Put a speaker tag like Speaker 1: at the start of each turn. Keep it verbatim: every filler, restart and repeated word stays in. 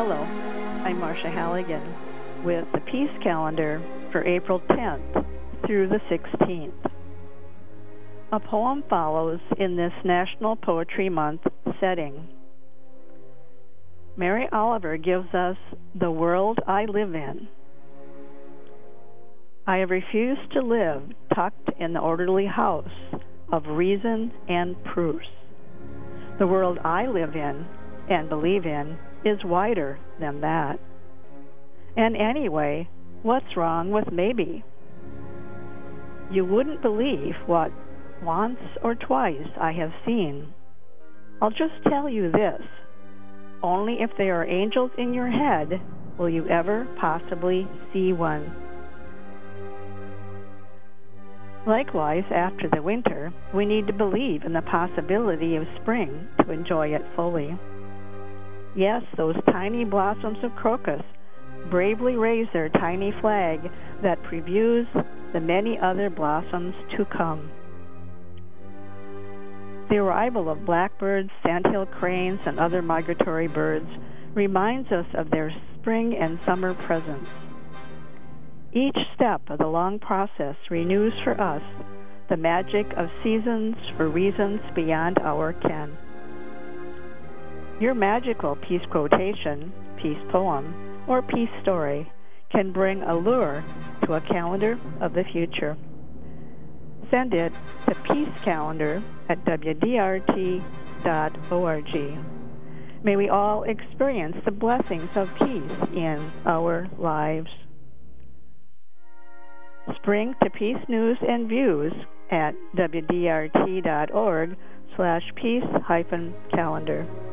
Speaker 1: Hello, I'm Marcia Halligan with the Peace Calendar for April tenth through the sixteenth. A poem follows in this National Poetry Month setting. Mary Oliver gives us The World I Live In. I have refused to live tucked in the orderly house of reason and proofs. The world I live in and believe in is wider than that. And anyway, what's wrong with maybe? You wouldn't believe what once or twice I have seen. I'll just tell you this. Only if there are angels in your head will you ever possibly see one. Likewise, after the winter, we need to believe in the possibility of spring to enjoy it fully. Yes, those tiny blossoms of crocus bravely raise their tiny flag that previews the many other blossoms to come. The arrival of blackbirds, sandhill cranes, and other migratory birds reminds us of their spring and summer presence. Each step of the long process renews for us the magic of seasons for reasons beyond our ken. Your magical peace quotation, peace poem, or peace story can bring allure to a calendar of the future. Send it to peacecalendar at w d r t dot org. May we all experience the blessings of peace in our lives. Spring to peace news and views at w d r t dot org slash peace hyphen calendar.